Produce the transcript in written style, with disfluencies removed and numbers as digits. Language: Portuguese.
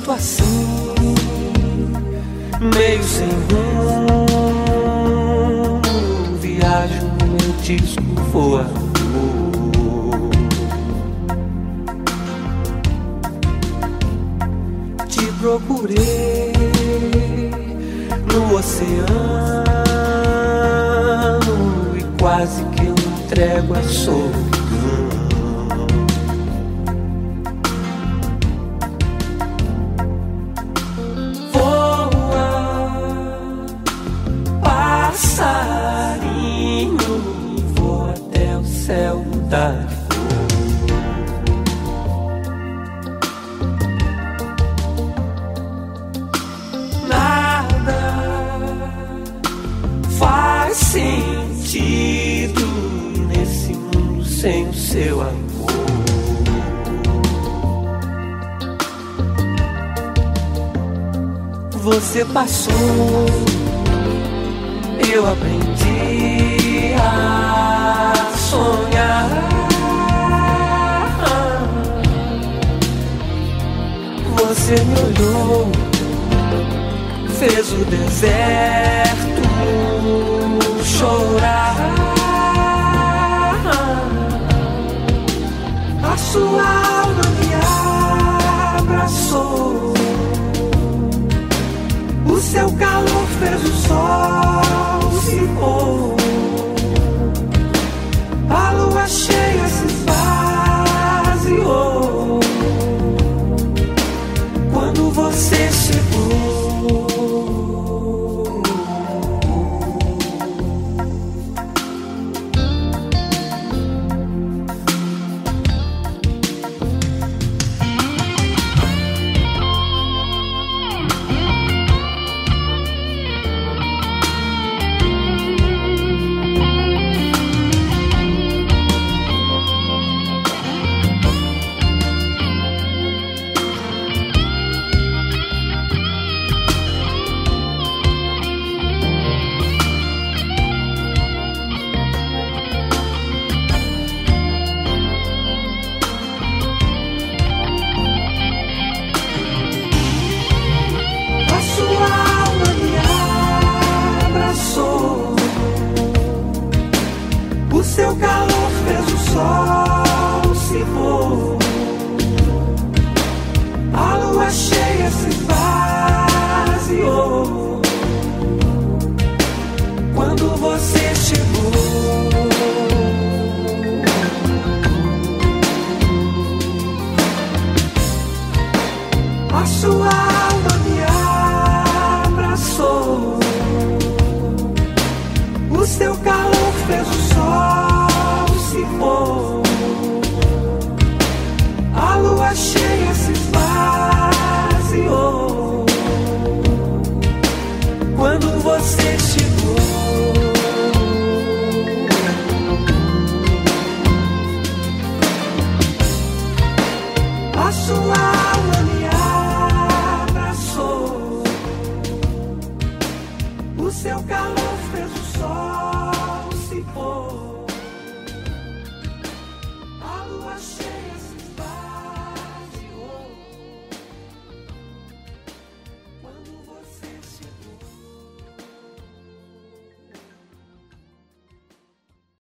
sinto assim, meio sem rumo, viajo no meu disco voador. Te procurei no oceano e quase que eu entrego a solidão. Céu da nada faz sentido nesse mundo sem o seu amor. Você passou, eu aprendi a sonhar. Você me olhou, fez o deserto chorar. A sua alma me abraçou, o seu calor fez o sol se pôr. A lua cheia se esvaziou quando você chegou. O seu calor fez o sol se pôr. A lua cheia se esvaziou quando você chegou. A sua alma me abraçou, o seu calor fez o sol se pôr. A lua cheia se esvaziou quando você chegou. A sua alma me abraçou, o seu calor fez o sol se pôr.